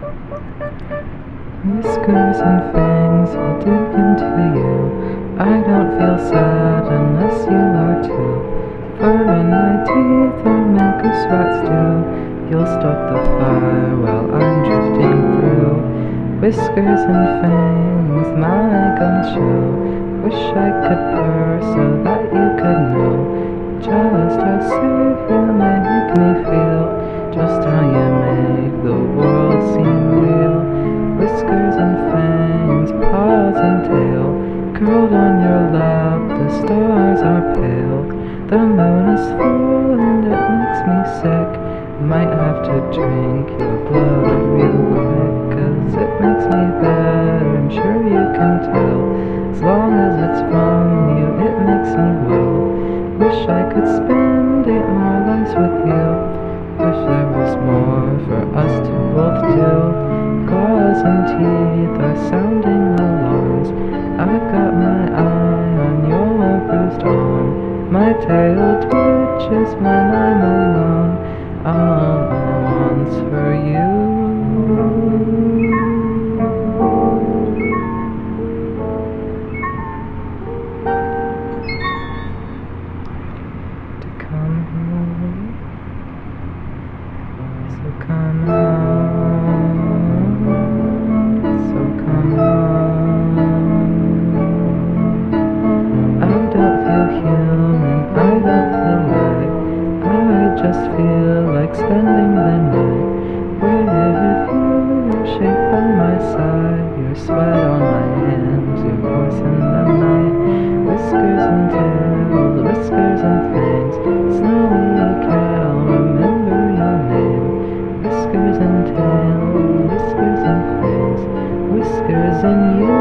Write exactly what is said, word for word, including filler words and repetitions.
Whiskers and fangs will dig into you. I don't feel sad unless you are too. Fur in my teeth or make us rats do. You'll stoke the fire while I'm drifting through. Whiskers and fangs, my gumshoe. Wish I could purr so that you could know just how safe you make me feel, just how you make the world seem real. Whiskers and fangs, paws and tail, curled on your lap, the stars are pale. The moon is full and it makes me sick. Might have to drink your blood real quick, 'cause it makes me bad, I'm sure you can tell. As long as it's from you, it makes me well. Wish I could spend eight more lives with you. Wish there was more for us to both do. Claws and teeth are sounding alarms. I've got my eye on your bruised arm. My tail twitches when I'm alone. All I want's for you. To come home. So come home. So come home. I don't feel human, I don't feel right. I just feel like spending the night with you. Your shape by my side, your sweat on my hands, your voice in the night. Whiskers and tails, whiskers and fangs. Snowy cat, I'll remember your name. Whiskers and tails, whiskers and fangs. Whiskers and you.